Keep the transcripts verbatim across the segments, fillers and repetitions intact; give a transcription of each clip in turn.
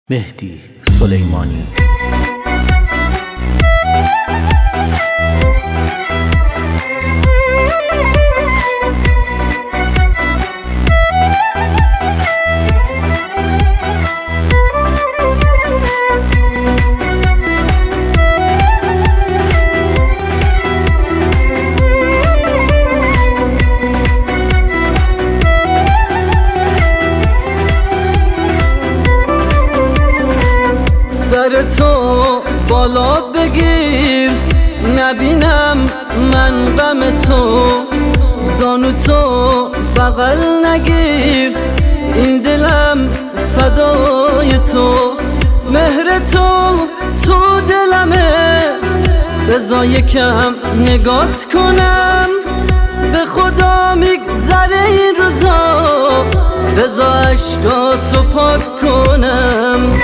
مهدی سلیمانی. سر تو بالا بگیر نبینم من غم تو، زانو تو بغل نگیر این دلم فدای تو، مهر تو تو دلمه بذار یکم نگات کنم، به خدا میگذره این روزا بذار عشقاتو پاک کنم،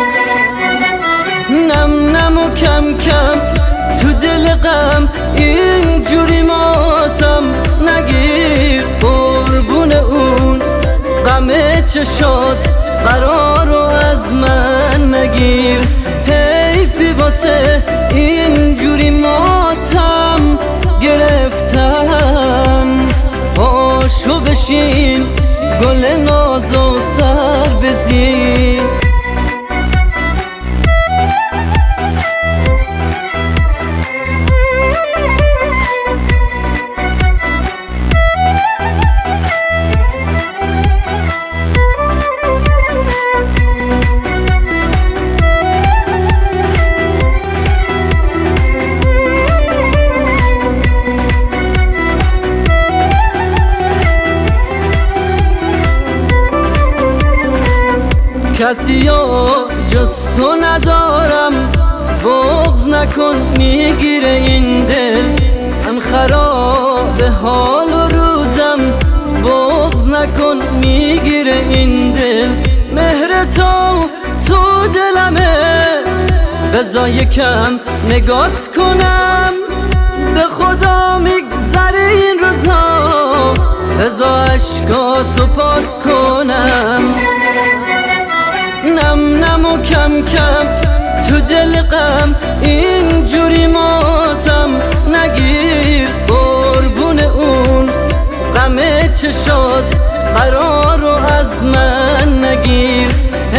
نم نم و کم کم تو دل غم اینجوری ماتم نگیر، قربون اون غم چشات قرارو از من نگیر، حیفی واسه اینجوری ماتم گرفتن، پاشو بشین گل ناز و سر بزیر. کسی جز تو ندارم، بغض نکن میگیره این دل، من خراب حال و روزم، بغض نکن میگیره این دل، مهر تو تو دلمه بذار یکم نگات کنم، به خدا میگذره این روزا بذار عشقاتو پاک کنم، نم نم و کم کم تو دل غم اینجوری ماتم نگیر، قربون اون غم چشات قرارو از من نگیر،